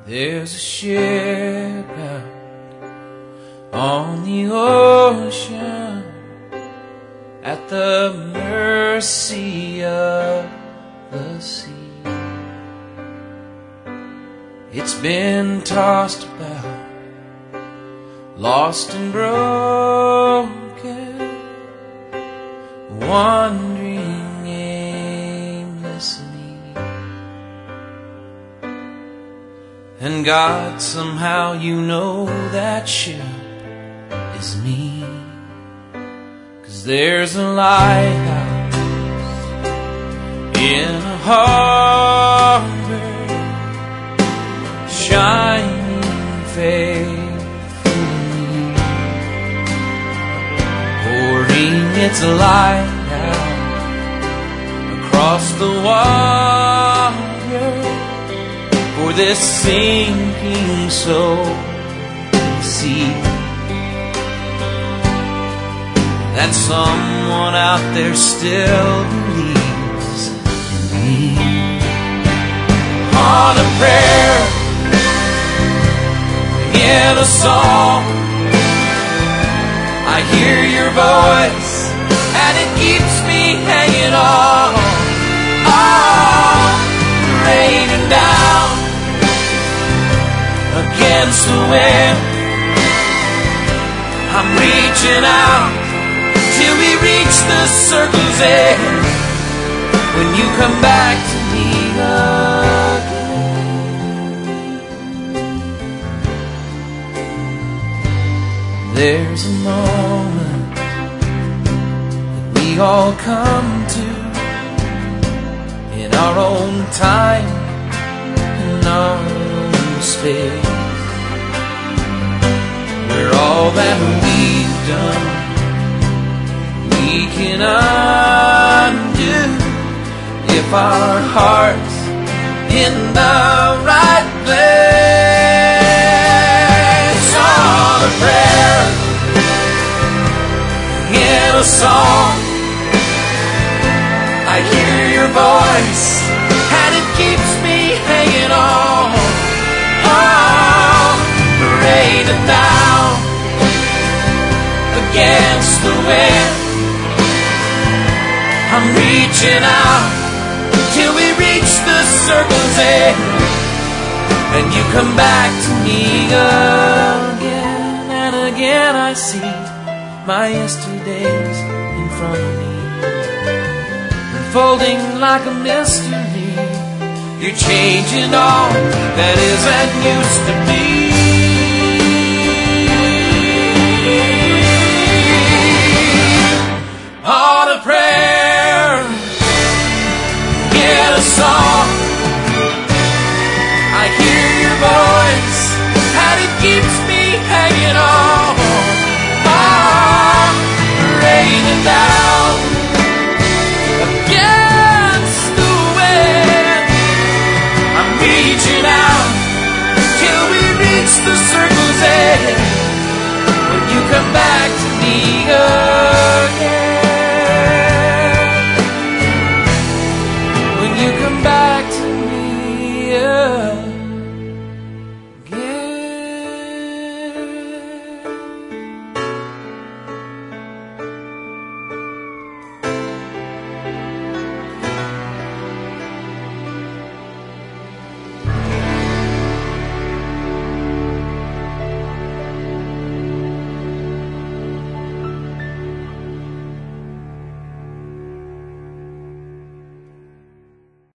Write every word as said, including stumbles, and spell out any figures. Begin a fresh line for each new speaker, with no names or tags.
There's a ship out on the ocean at the mercy of the sea. It's been tossed about, lost and broken, wandering aimlessly. And God, somehow you know that ship is me. 'Cause there's a lighthouse in a harbor, shining faithfully, pouring its light out across the water for this sinking soul to see that someone out there still believes in me. On a prayer, in a song, I hear your voice and it keeps me hanging on. Oh, raining down against the wind, I'm reaching out till we reach the circle's end. When you come back to me again, there's a moment that we all come to in our own time and our own space, where all that we've done we can undo if our heart's in the right place. On a prayer, in a song, I hear your voice and it keeps me hanging on. Oh, raining down against the wind, I'm reaching out till we reach the circle's end. And you come back to me again and again. I see my yesterdays in front of me, unfolding like a mystery. You're changing all that is and used to be. On a prayer, in a song, I hear your voice and it keeps me hanging on. Oh, raining down against the wind, I'm reaching out till we reach the circle's end. When you come back to me again.